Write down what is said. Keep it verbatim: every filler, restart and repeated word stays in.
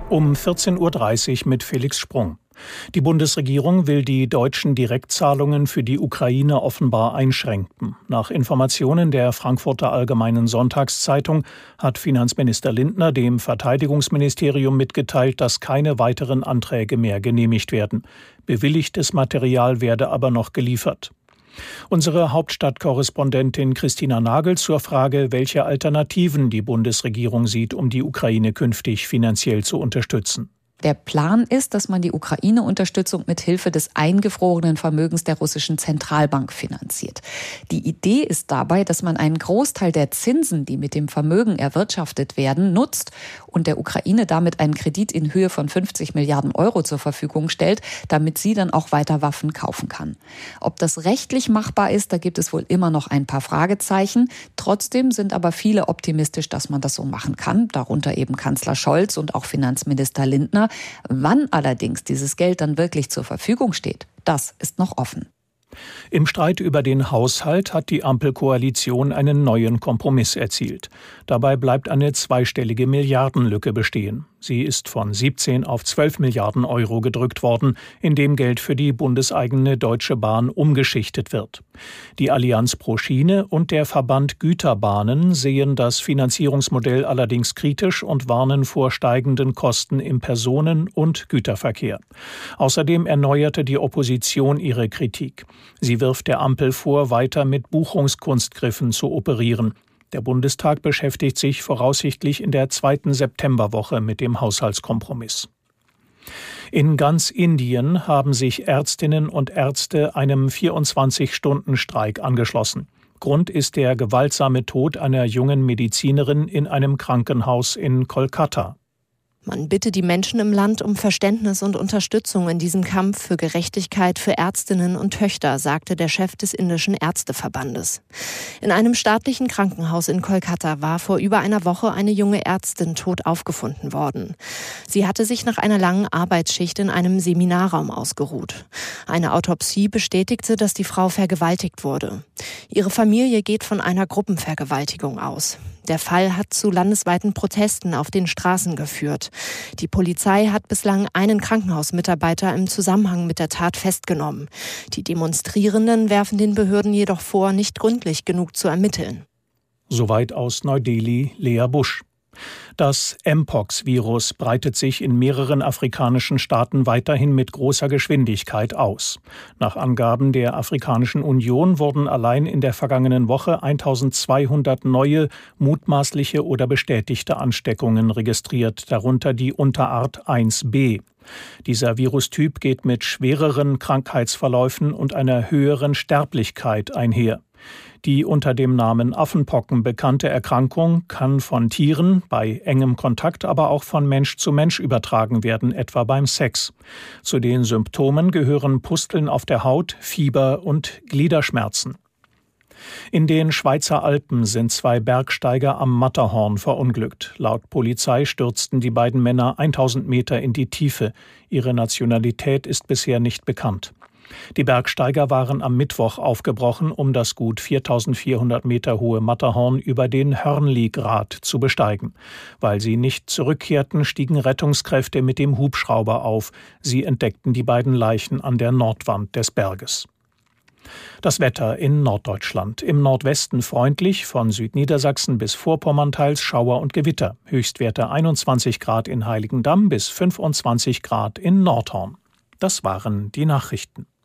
Um vierzehn Uhr dreißig mit Felix Sprung. Die Bundesregierung will die deutschen Direktzahlungen für die Ukraine offenbar einschränken. Nach Informationen der Frankfurter Allgemeinen Sonntagszeitung hat Finanzminister Lindner dem Verteidigungsministerium mitgeteilt, dass keine weiteren Anträge mehr genehmigt werden. Bewilligtes Material werde aber noch geliefert. Unsere Hauptstadtkorrespondentin Christina Nagel zur Frage, welche Alternativen die Bundesregierung sieht, um die Ukraine künftig finanziell zu unterstützen. Der Plan ist, dass man die Ukraine-Unterstützung mit Hilfe des eingefrorenen Vermögens der russischen Zentralbank finanziert. Die Idee ist dabei, dass man einen Großteil der Zinsen, die mit dem Vermögen erwirtschaftet werden, nutzt und der Ukraine damit einen Kredit in Höhe von fünfzig Milliarden Euro zur Verfügung stellt, damit sie dann auch weiter Waffen kaufen kann. Ob das rechtlich machbar ist, da gibt es wohl immer noch ein paar Fragezeichen. Trotzdem sind aber viele optimistisch, dass man das so machen kann, darunter eben Kanzler Scholz und auch Finanzminister Lindner. Wann allerdings dieses Geld dann wirklich zur Verfügung steht, das ist noch offen. Im Streit über den Haushalt hat die Ampelkoalition einen neuen Kompromiss erzielt. Dabei bleibt eine zweistellige Milliardenlücke bestehen. Sie ist von siebzehn auf zwölf Milliarden Euro gedrückt worden, indem Geld für die bundeseigene Deutsche Bahn umgeschichtet wird. Die Allianz pro Schiene und der Verband Güterbahnen sehen das Finanzierungsmodell allerdings kritisch und warnen vor steigenden Kosten im Personen- und Güterverkehr. Außerdem erneuerte die Opposition ihre Kritik. Sie wirft der Ampel vor, weiter mit Buchungskunstgriffen zu operieren. Der Bundestag beschäftigt sich voraussichtlich in der zweiten Septemberwoche mit dem Haushaltskompromiss. In ganz Indien haben sich Ärztinnen und Ärzte einem vierundzwanzig-Stunden-Streik angeschlossen. Grund ist der gewaltsame Tod einer jungen Medizinerin in einem Krankenhaus in Kolkata. Man bitte die Menschen im Land um Verständnis und Unterstützung in diesem Kampf für Gerechtigkeit für Ärztinnen und Töchter, sagte der Chef des indischen Ärzteverbandes. In einem staatlichen Krankenhaus in Kolkata war vor über einer Woche eine junge Ärztin tot aufgefunden worden. Sie hatte sich nach einer langen Arbeitsschicht in einem Seminarraum ausgeruht. Eine Autopsie bestätigte, dass die Frau vergewaltigt wurde. Ihre Familie geht von einer Gruppenvergewaltigung aus. Der Fall hat zu landesweiten Protesten auf den Straßen geführt. Die Polizei hat bislang einen Krankenhausmitarbeiter im Zusammenhang mit der Tat festgenommen. Die Demonstrierenden werfen den Behörden jedoch vor, nicht gründlich genug zu ermitteln. Soweit aus Neu-Delhi Lea Busch. Das Mpox-Virus breitet sich in mehreren afrikanischen Staaten weiterhin mit großer Geschwindigkeit aus. Nach Angaben der Afrikanischen Union wurden allein in der vergangenen Woche eintausendzweihundert neue, mutmaßliche oder bestätigte Ansteckungen registriert, darunter die Unterart eins b. Dieser Virustyp geht mit schwereren Krankheitsverläufen und einer höheren Sterblichkeit einher. Die unter dem Namen Affenpocken bekannte Erkrankung kann von Tieren bei engem Kontakt, aber auch von Mensch zu Mensch übertragen werden, etwa beim Sex. Zu den Symptomen gehören Pusteln auf der Haut, Fieber und Gliederschmerzen. In den Schweizer Alpen sind zwei Bergsteiger am Matterhorn verunglückt. Laut Polizei stürzten die beiden Männer tausend Meter in die Tiefe. Ihre Nationalität ist bisher nicht bekannt. Die Bergsteiger waren am Mittwoch aufgebrochen, um das gut viertausendvierhundert Meter hohe Matterhorn über den Hörnli-Grat zu besteigen. Weil sie nicht zurückkehrten, stiegen Rettungskräfte mit dem Hubschrauber auf. Sie entdeckten die beiden Leichen an der Nordwand des Berges. Das Wetter in Norddeutschland. Im Nordwesten freundlich, von Südniedersachsen bis Vorpommern teils Schauer und Gewitter. Höchstwerte einundzwanzig Grad in Heiligendamm bis fünfundzwanzig Grad in Nordhorn. Das waren die Nachrichten.